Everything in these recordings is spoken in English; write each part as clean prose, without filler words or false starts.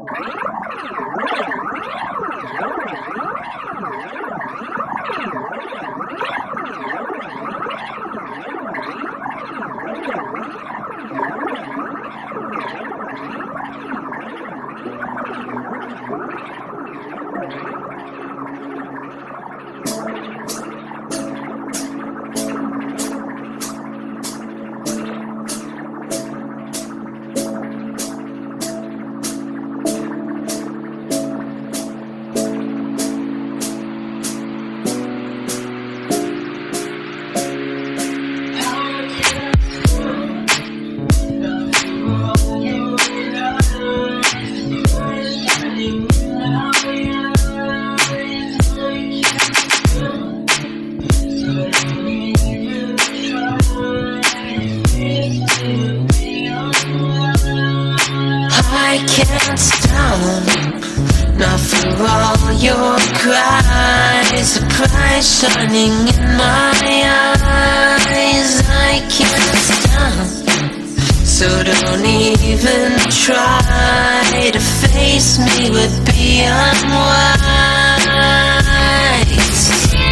I can't stop, not for all your cries. The price shining in my eyes. I can't stop, so don't even try to face me with beyond wise.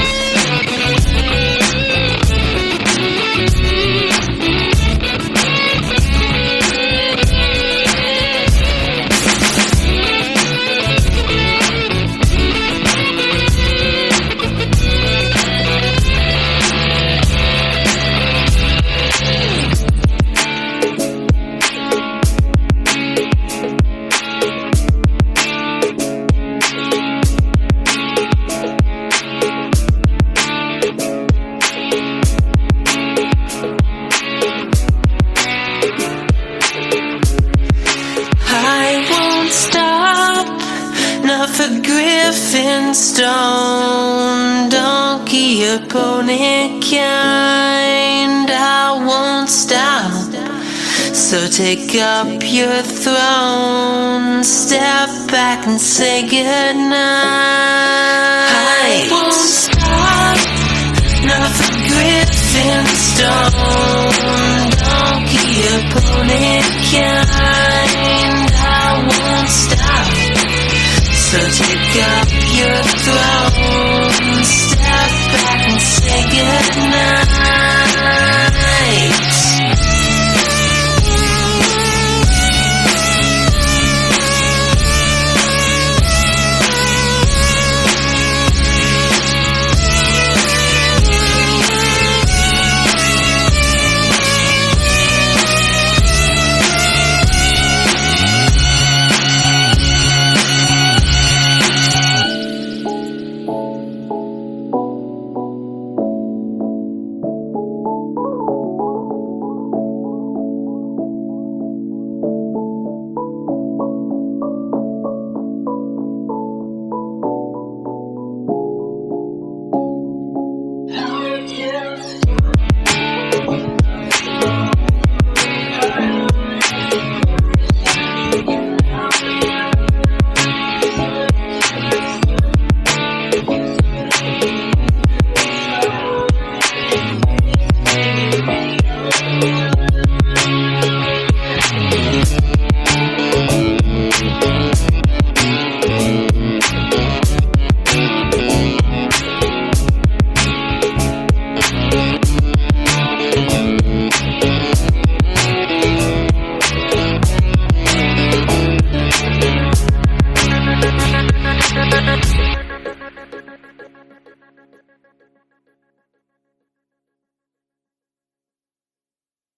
For griffin, stone, donkey, opponent kind, I won't stop. So take up your throne, step back and say goodnight. I won't stop, not for griffin, stone, donkey, opponent kind.